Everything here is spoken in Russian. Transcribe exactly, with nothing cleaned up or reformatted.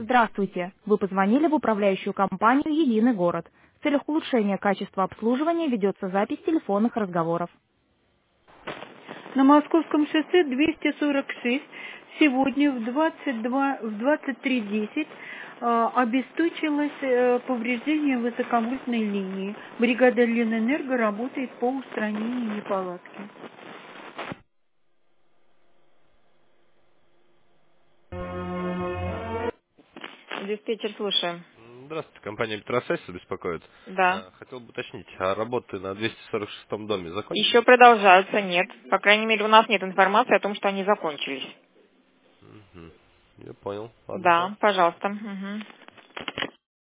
Здравствуйте. Вы позвонили в управляющую компанию «Единый город». В целях улучшения качества обслуживания ведется запись телефонных разговоров. На Московском шоссе двести сорок шесть сегодня в двадцать два, в двадцать три десять э, обесточилось э, повреждение высоковольтной линии. Бригада Ленэнерго работает по устранению неполадки. Диспетчер, слушаем. Здравствуйте, компания Петросессия беспокоит. Да. А, Хотел бы уточнить, а работы на двести сорок шестом доме Еще закончились? продолжаются, нет. По крайней мере, у нас нет информации о том, что они закончились. Мгм. Я понял. Ладно, Да, хорошо. пожалуйста. Мгм.